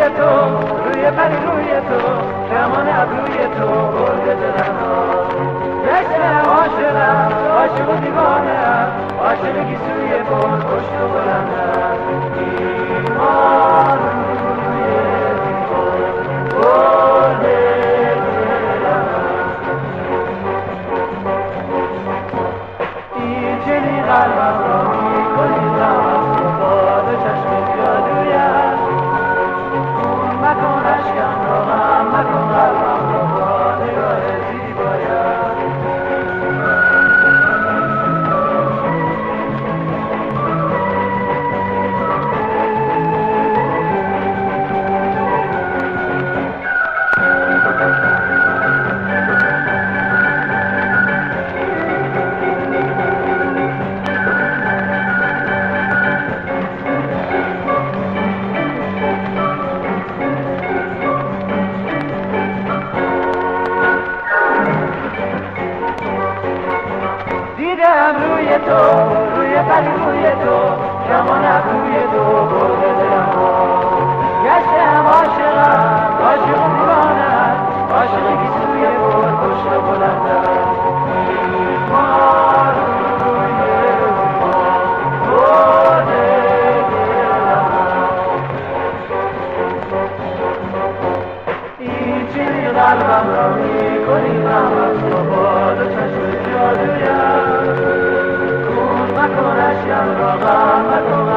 تو روی پری روی تو کمان ابروی تو برد دلم گشتم عاشقم عاشق و دیوانم عاشق گیسوی بر پشت و بلندم ایمان روی دیوار برد دلم این چنین قلبم را میکنی غم تو با دو چشم جادویم خون مکن اشکم را غم مکن قلبم را با نگاه زیبایم دیدم روی تو روی پری روی تو کمان ابروی تو برد دلم گشتم عاشقم عاشق و دیوانم عاشق گیسوی بر پشت و بلندم ایمان روی دیوار برد دلم این چنین قلبم را میکنی غم از تو با دو چشم جادویم مکن اشکم را غم مکن